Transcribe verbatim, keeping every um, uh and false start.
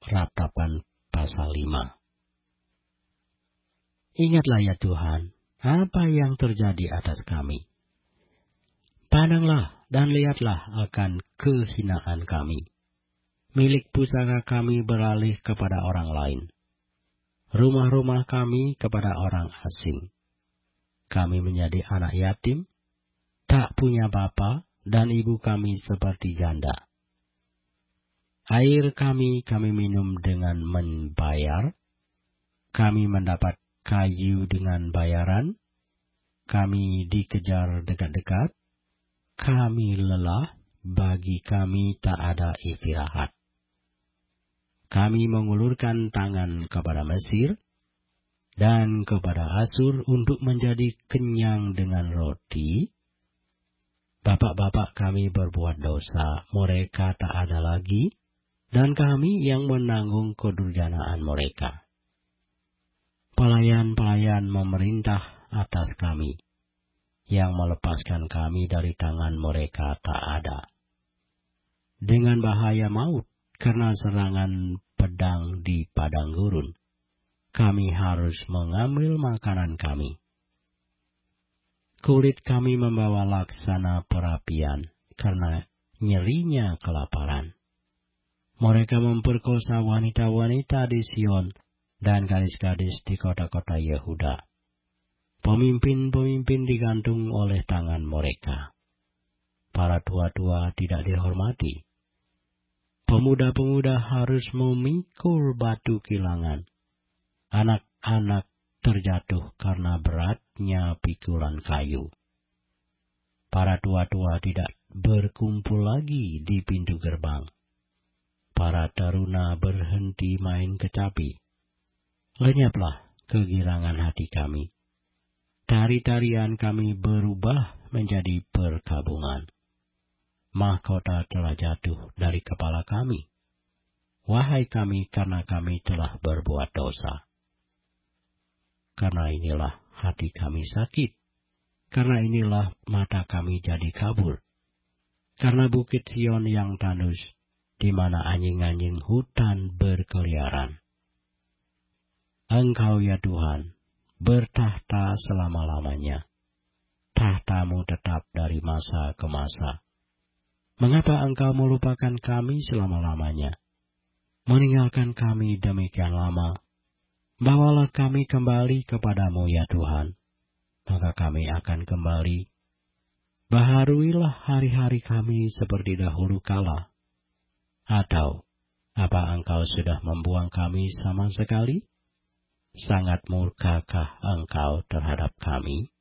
Ratapan pasal lima. Ingatlah ya Tuhan, apa yang terjadi atas kami. Pandanglah dan lihatlah akan kehinaan kami. Milik pusaka kami beralih kepada orang lain. Rumah-rumah kami kepada orang asing. Kami menjadi anak yatim, tak punya bapa, dan ibu kami seperti janda. Air kami kami minum dengan membayar. Kami mendapat kayu dengan bayaran. Kami dikejar dekat-dekat. Kami lelah, bagi kami tak ada istirahat. Kami mengulurkan tangan kepada Mesir dan kepada Asur untuk menjadi kenyang dengan roti. Bapak-bapak kami berbuat dosa, mereka tak ada lagi, dan kami yang menanggung kedurjanaan mereka. Pelayan-pelayan memerintah atas kami, yang melepaskan kami dari tangan mereka tak ada. Dengan bahaya maut, karena serangan pedang di padang gurun, kami harus mengambil makanan kami. Kulit kami membawa laksana perapian, karena nyerinya kelaparan. Mereka memperkosa wanita-wanita di Sion dan gadis-gadis di kota-kota Yehuda. Pemimpin-pemimpin digantung oleh tangan mereka. Para tua-tua tidak dihormati. Pemuda-pemuda harus memikul batu kilangan. Anak-anak terjatuh karena beratnya pikulan kayu. Para tua-tua tidak berkumpul lagi di pintu gerbang. Para taruna berhenti main kecapi. Lenyaplah kegirangan hati kami. Tari-tarian kami berubah menjadi perkabungan. Mahkota telah jatuh dari kepala kami. Wahai kami, karena kami telah berbuat dosa. Karena inilah hati kami sakit. Karena inilah mata kami jadi kabur. Karena bukit Sion yang tandus, di mana anjing-anjing hutan berkeliaran. Engkau ya Tuhan, bertahta selama-lamanya. Tahtamu tetap dari masa ke masa. Mengapa engkau melupakan kami selama-lamanya? Meninggalkan kami demikian lama. Bawalah kami kembali kepadamu ya Tuhan. Maka kami akan kembali. Baharuilah hari-hari kami seperti dahulu kala. Atau, apa engkau sudah membuang kami sama sekali? Sangat murkakah engkau terhadap kami?